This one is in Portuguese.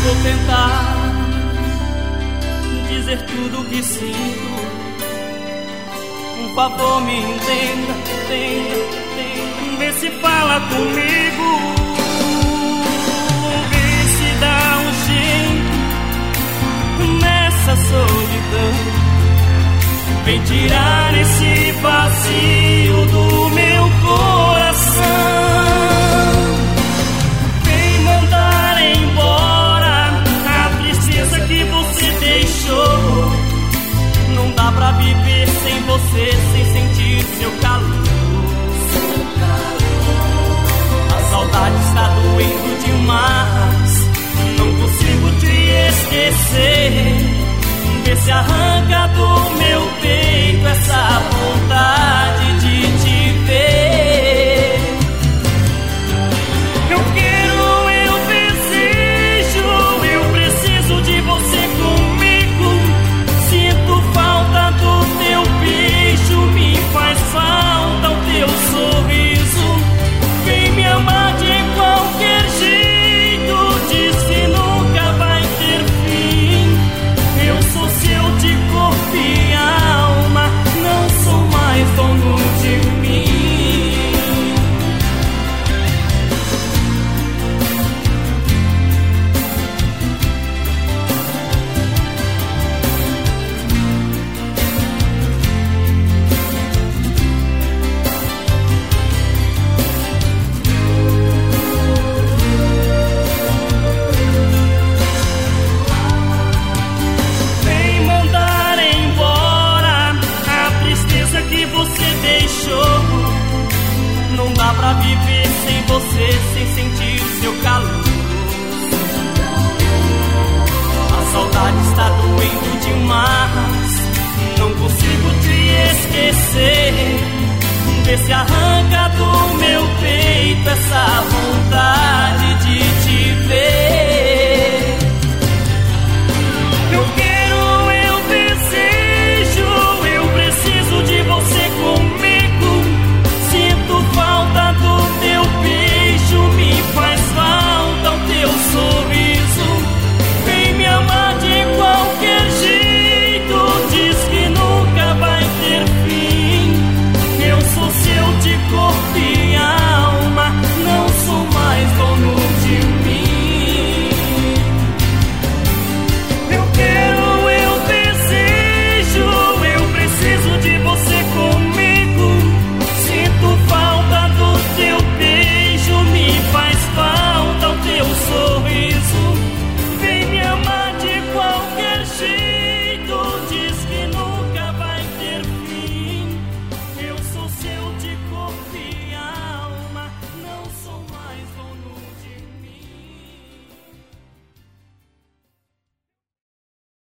Vou tentar dizer tudo o que sinto. Por favor, me entenda, vê se fala comigo. Vê se dá um jeito nessa solidão. Vem tirar esse vazio do meu coração. Vem mandar embora a tristeza que você deixou. Não dá pra viver sem você, sem sentir seu calor. A saudade está doendo demais. Não consigo te esquecer. Vê se arranca do meu peito essa vontade de te ver. Eu quero, eu desejo, eu preciso de você comigo. Sinto falta do teu beijo, me faz falta o teu sorriso. Vem me amar de qualquer jeito, diz que nunca vai ter fim. Eu sou seu de corpo e alma, não sou mais dono de mim. Não dá pra viver sem você, sem sentir o seu calor. A saudade está doendo demais. Não consigo te esquecer. Vê se arranca do meu peito essa vontade